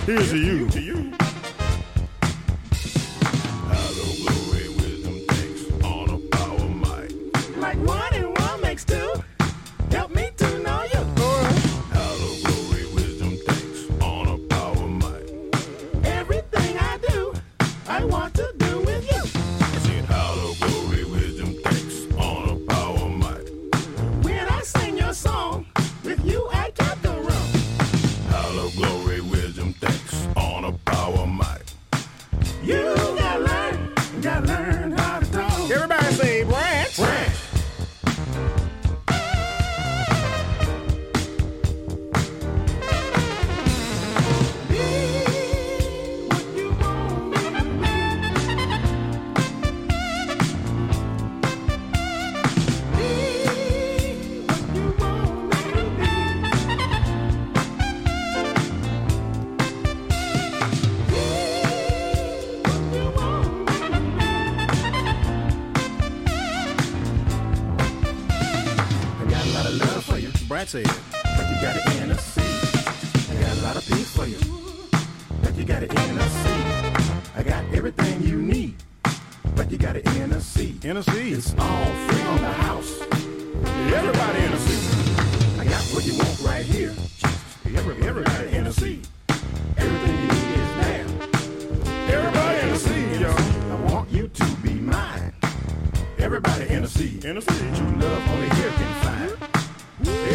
Here's to you. Hello, glory, wisdom, thanks, honor, power, might. Like 1 and 1 makes 2. Help me to know you. Hello, glory, wisdom, thanks, honor, power, might. Everything I do, I want to do with you. I said, hello, glory, wisdom, thanks, honor, power, might. When I sing your song, with you I got the room. Hello, glory, wisdom, thanks, honor, power, might. You gotta learn how to talk. Everybody say branch. Branch. Be what you want me to be. Be what you want me to be. Be what you want me to be. I got a lot of love for you, Brad said. but you got it in a seed. I got a lot of peace for you, but you got it in a seed. I got everything you need, but you got it in a seed. Tennessee. It's all free on the house. Everybody in the seat. I got what you want right here. Everybody in a seed. Everything you need is there. Everybody in the seat, y'all. I want you to be mine. Everybody in a seed. In the seat.